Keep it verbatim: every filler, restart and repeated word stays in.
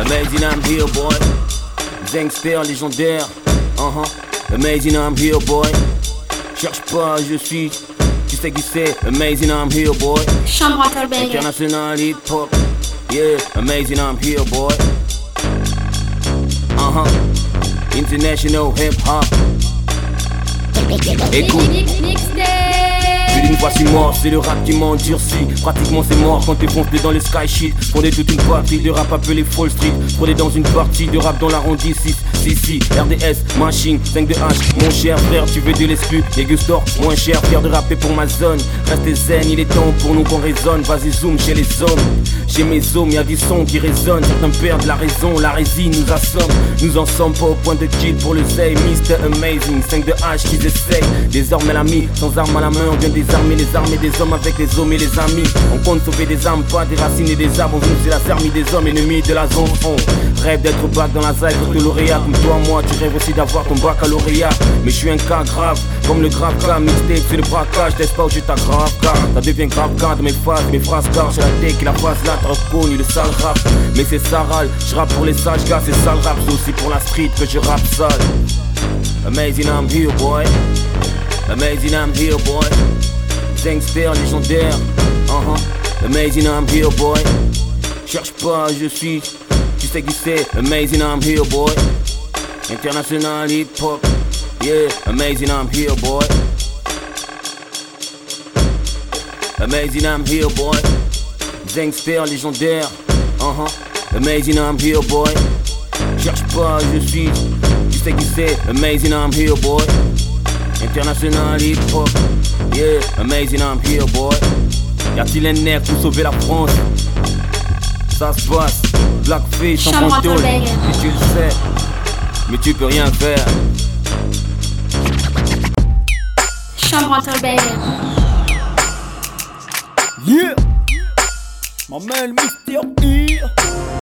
Amazing, I'm here, boy. Gangster légendaire. Uh-huh. Amazing, I'm here, boy. Cherche pas, je suis. Tu sais qui c'est? Amazing, I'm here, boy. Chambre Banger. International hip hop. Yeah, amazing, I'm here, boy. Uh-huh. International hip hop. Écoute. Plus d'une fois je suis mort, c'est le rap qui m'endurcit. Pratiquement c'est mort quand t'es foncé dans les sky shit. Fondé toute une partie de rap appelé Fall Street. Fondé dans une partie de rap dans l'arrondi six. Si si, R D S, machine, cinq de H. Mon cher frère, tu veux de l'exclu. Les Gustor, moins cher, fier de rapper pour ma zone. Restez zen, il est temps pour nous qu'on résonne. Vas-y zoom chez les hommes. Chez mes hommes, y'a du son qui résonne. Certains perdent la raison, la résine nous assomme. Nous en sommes pas au point de kill pour le zay. mister Amazing, cinq de H qui essayent. Désormais l'ami, sans armes à la main, on vient désarmer les armées des hommes avec les hommes et les amis. On compte sauver des âmes, pas des racines et des arbres. Nous c'est la fermie des hommes, ennemis de la zone. On rêve d'être bac dans la zaï, de lauréat. Comme toi, moi, tu rêves aussi d'avoir ton baccalauréat. Mais je suis un cas grave, comme le grave cas. Mixtape, c'est le braquage, laisse pas où tu t'aggraves car ça devient grave car de mes phases, mes phrases car j'ai la tech et la face là, t'as reconnu le sale rap. Mais c'est saral, je rappe pour les sages gars, c'est sale rap. C'est aussi pour la street que je rappe sale. Amazing, I'm here, boy. Amazing, I'm here, boy. Gangster légendaire. Uh-huh. Amazing, I'm here, boy. Cherche pas, je suis. Tu sais qui c'est? Amazing, I'm here, boy. International hip hop. Yeah, amazing, I'm here, boy. Amazing, I'm here, boy. Gangster légendaire. Uh-huh. Amazing, I'm here, boy. Cherche pas, je suis. Tu sais qui c'est? Amazing, I'm here, boy. International hip hop. Yeah, amazing, I'm here, boy. Y'a-t-il un nerf pour sauver la France? Ça se passe. Blackface en contrôle. Si tu le sais, mais tu peux rien faire. Chambre Banger. Yeah, my man Mister E.